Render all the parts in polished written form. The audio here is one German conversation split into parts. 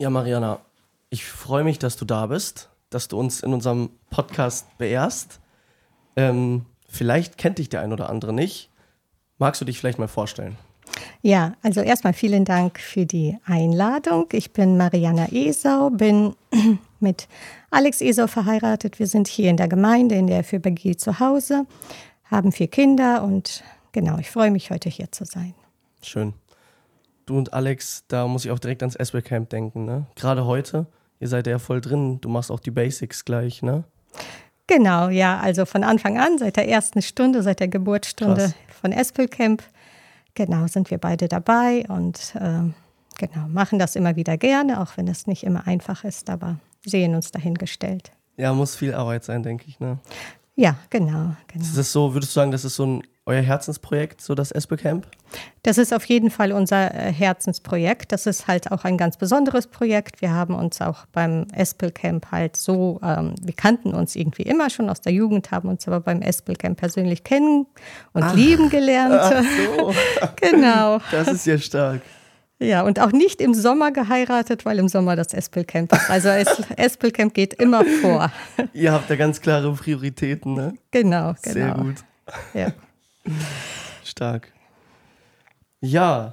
Ja, Mariana, ich freue mich, dass du da bist, dass du uns in unserem Podcast beehrst. Vielleicht kennt dich der ein oder andere nicht. Magst du dich vielleicht mal vorstellen? Ja, also erstmal vielen Dank für die Einladung. Ich bin Mariana Esau, bin mit Alex Esau verheiratet. Wir sind hier in der Gemeinde, in der FÖBG zu Hause, haben 4 Kinder und genau, ich freue mich, heute hier zu sein. Schön. Du und Alex, da muss ich auch direkt ans Espel Camp denken, ne? Gerade heute, ihr seid ja voll drin, du machst auch die Basics gleich, ne? Genau, ja, also von Anfang an, seit der ersten Stunde, seit der Geburtsstunde Krass. von Espel Camp, genau, sind wir beide dabei und genau, machen das immer wieder gerne, auch wenn es nicht immer einfach ist, aber sehen uns dahingestellt. Ja, muss viel Arbeit sein, denke ich, ne? Ja, genau. Ist das so, würdest du sagen, das ist so euer Herzensprojekt, so das Espel Camp? Das ist auf jeden Fall unser Herzensprojekt. Das ist halt auch ein ganz besonderes Projekt. Wir haben uns auch beim Espel Camp halt so, wir kannten uns irgendwie immer schon aus der Jugend, haben uns aber beim Espel Camp persönlich kennen und lieben gelernt. Ach so. Genau. Das ist ja stark. Ja, und auch nicht im Sommer geheiratet, weil im Sommer das Espel Camp ist. Also Espel Camp geht immer vor. Ihr habt da ganz klare Prioritäten, ne? Genau. Sehr gut. Ja. Stark. Ja,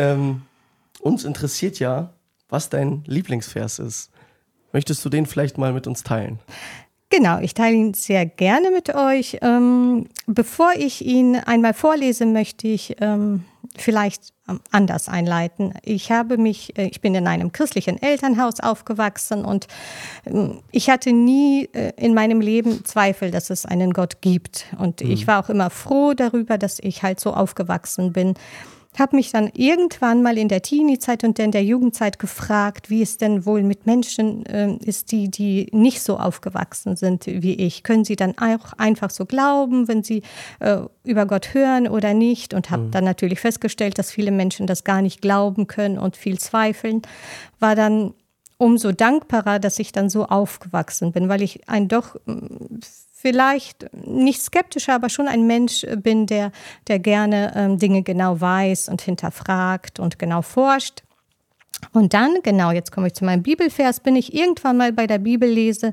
uns interessiert ja, was dein Lieblingsvers ist. Möchtest du den vielleicht mal mit uns teilen? Genau, ich teile ihn sehr gerne mit euch. Bevor ich ihn einmal vorlese, möchte ich vielleicht anders einleiten. Ich bin in einem christlichen Elternhaus aufgewachsen und ich hatte nie in meinem Leben Zweifel, dass es einen Gott gibt. Und ich war auch immer froh darüber, dass ich halt so aufgewachsen bin. Habe mich dann irgendwann mal in der Teenie-Zeit und in der Jugendzeit gefragt, wie es denn wohl mit Menschen ist, die nicht so aufgewachsen sind wie ich. Können sie dann auch einfach so glauben, wenn sie über Gott hören oder nicht? Und habe dann natürlich festgestellt, dass viele Menschen das gar nicht glauben können und viel zweifeln. War dann umso dankbarer, dass ich dann so aufgewachsen bin, weil ich doch vielleicht nicht skeptischer, aber schon ein Mensch bin, der gerne Dinge genau weiß und hinterfragt und genau forscht. Und dann, genau, jetzt komme ich zu meinem Bibelvers, bin ich irgendwann mal bei der Bibellese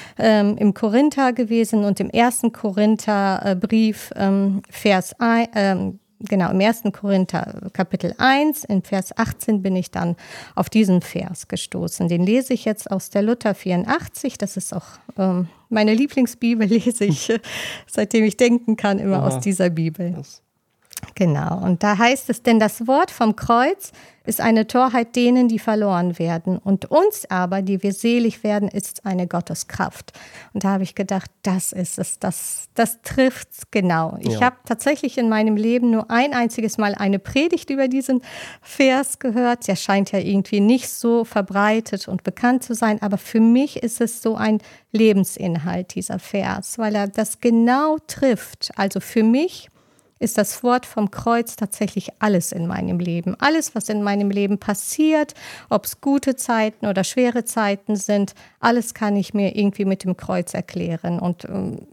im Korinther gewesen und im 1. Korintherbrief, Vers 1, genau, im 1. Korinther Kapitel 1, in Vers 18 bin ich dann auf diesen Vers gestoßen. Den lese ich jetzt aus der Luther 84. Das ist auch meine Lieblingsbibel, lese ich, seitdem ich denken kann, immer aus dieser Bibel. Genau, und da heißt es, denn das Wort vom Kreuz ist eine Torheit denen, die verloren werden. Und uns aber, die wir selig werden, ist eine Gotteskraft. Und da habe ich gedacht, das ist es, das trifft's genau. Ich habe tatsächlich in meinem Leben nur ein einziges Mal eine Predigt über diesen Vers gehört. Der scheint ja irgendwie nicht so verbreitet und bekannt zu sein, aber für mich ist es so ein Lebensinhalt, dieser Vers, weil er das genau trifft. Also für mich ist das Wort vom Kreuz tatsächlich alles in meinem Leben. Alles, was in meinem Leben passiert, ob es gute Zeiten oder schwere Zeiten sind, alles kann ich mir irgendwie mit dem Kreuz erklären. Und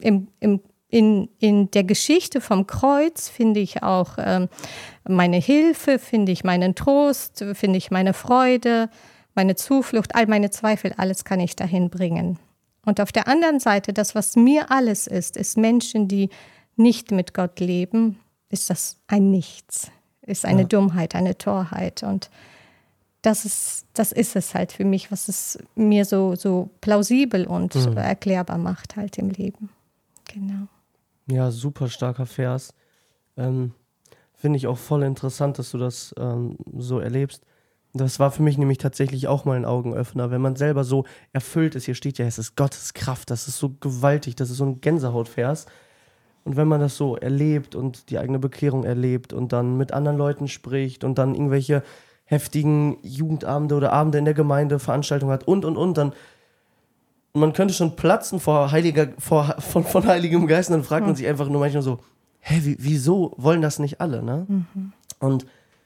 in der Geschichte vom Kreuz finde ich auch meine Hilfe, finde ich meinen Trost, finde ich meine Freude, meine Zuflucht, all meine Zweifel, alles kann ich dahin bringen. Und auf der anderen Seite, das, was mir alles ist Menschen, die nicht mit Gott leben, ist das ein Nichts, ist eine Dummheit, eine Torheit. Und das ist es halt für mich, was es mir so plausibel und erklärbar macht halt im Leben. Genau. Ja, super starker Vers. Finde ich auch voll interessant, dass du das so erlebst. Das war für mich nämlich tatsächlich auch mal ein Augenöffner, wenn man selber so erfüllt ist. Hier steht ja, es ist Gottes Kraft, das ist so gewaltig, das ist so ein Gänsehautvers. Und wenn man das so erlebt und die eigene Bekehrung erlebt und dann mit anderen Leuten spricht und dann irgendwelche heftigen Jugendabende oder Abende in der Gemeinde, Veranstaltungen hat und, dann man könnte schon platzen von Heiligem Geist und dann fragt man sich einfach nur manchmal so, wieso wollen das nicht alle, ne? Und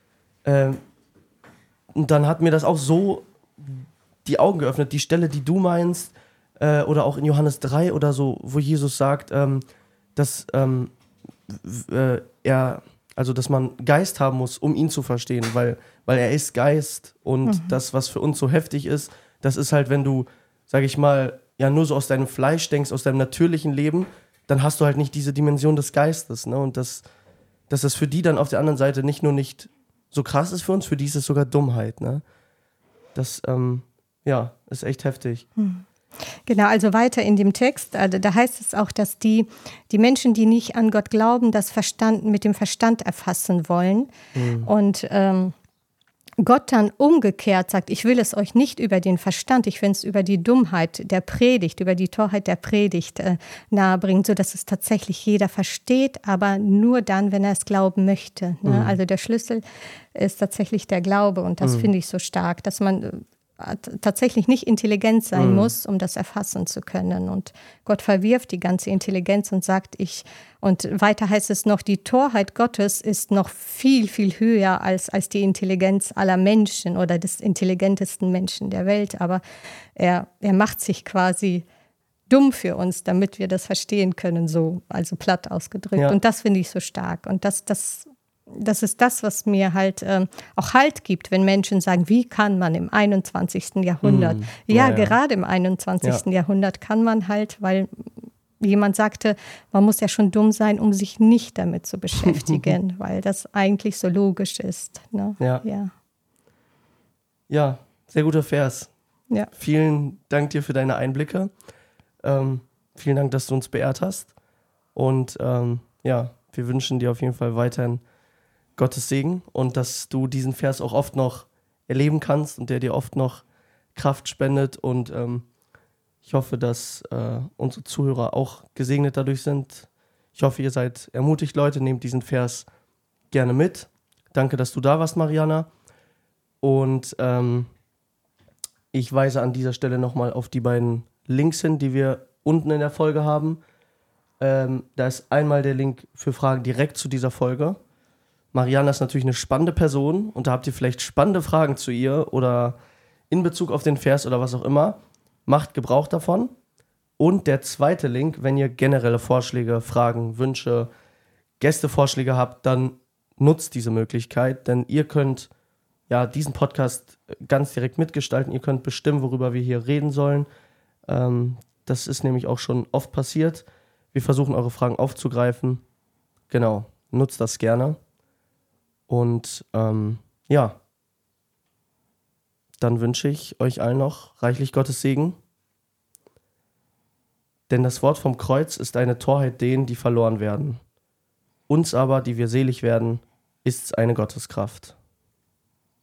dann hat mir das auch so die Augen geöffnet, die Stelle, die du meinst, oder auch in Johannes 3 oder so, wo Jesus sagt, dass er Also, dass man Geist haben muss, um ihn zu verstehen, weil er ist Geist und das, was für uns so heftig ist, das ist halt, wenn du, sag ich mal, ja nur so aus deinem Fleisch denkst, aus deinem natürlichen Leben, dann hast du halt nicht diese Dimension des Geistes, ne? Und dass das für die dann auf der anderen Seite nicht nur nicht so krass ist für uns, für die ist es sogar Dummheit, ne? Das, ist echt heftig. Genau, also weiter in dem Text, also da heißt es auch, dass die Menschen, die nicht an Gott glauben, das mit dem Verstand erfassen wollen. Und Gott dann umgekehrt sagt, ich will es euch nicht über den Verstand, ich will es über die Dummheit der Predigt, über die Torheit der Predigt nahebringen, sodass es tatsächlich jeder versteht, aber nur dann, wenn er es glauben möchte. Ne? Also der Schlüssel ist tatsächlich der Glaube und das finde ich so stark, dass man tatsächlich nicht intelligent sein muss, um das erfassen zu können. Und Gott verwirft die ganze Intelligenz und sagt, und weiter heißt es noch, die Torheit Gottes ist noch viel, viel höher als die Intelligenz aller Menschen oder des intelligentesten Menschen der Welt. Aber er macht sich quasi dumm für uns, damit wir das verstehen können, so, also platt ausgedrückt. Ja. Und das finde ich so stark. Und das ist das, was mir halt auch Halt gibt, wenn Menschen sagen, wie kann man im 21. Jahrhundert? Gerade im 21. Jahrhundert kann man halt, weil jemand sagte, man muss ja schon dumm sein, um sich nicht damit zu beschäftigen, weil das eigentlich so logisch ist. Ne? Ja, sehr guter Vers. Ja. Vielen Dank dir für deine Einblicke. Vielen Dank, dass du uns beehrt hast. Und wir wünschen dir auf jeden Fall weiterhin Gottes Segen und dass du diesen Vers auch oft noch erleben kannst und der dir oft noch Kraft spendet. Und ich hoffe, dass unsere Zuhörer auch gesegnet dadurch sind. Ich hoffe, ihr seid ermutigt, Leute. Nehmt diesen Vers gerne mit. Danke, dass du da warst, Mariana. Und ich weise an dieser Stelle nochmal auf die beiden Links hin, die wir unten in der Folge haben. Da ist einmal der Link für Fragen direkt zu dieser Folge. Mariana ist natürlich eine spannende Person und da habt ihr vielleicht spannende Fragen zu ihr oder in Bezug auf den Vers oder was auch immer. Macht Gebrauch davon. Und der zweite Link, wenn ihr generelle Vorschläge, Fragen, Wünsche, Gästevorschläge habt, dann nutzt diese Möglichkeit, denn ihr könnt diesen Podcast ganz direkt mitgestalten. Ihr könnt bestimmen, worüber wir hier reden sollen. Das ist nämlich auch schon oft passiert. Wir versuchen, eure Fragen aufzugreifen. Genau, nutzt das gerne. Und dann wünsche ich euch allen noch reichlich Gottes Segen. Denn das Wort vom Kreuz ist eine Torheit denen, die verloren werden. Uns aber, die wir selig werden, ist's eine Gotteskraft.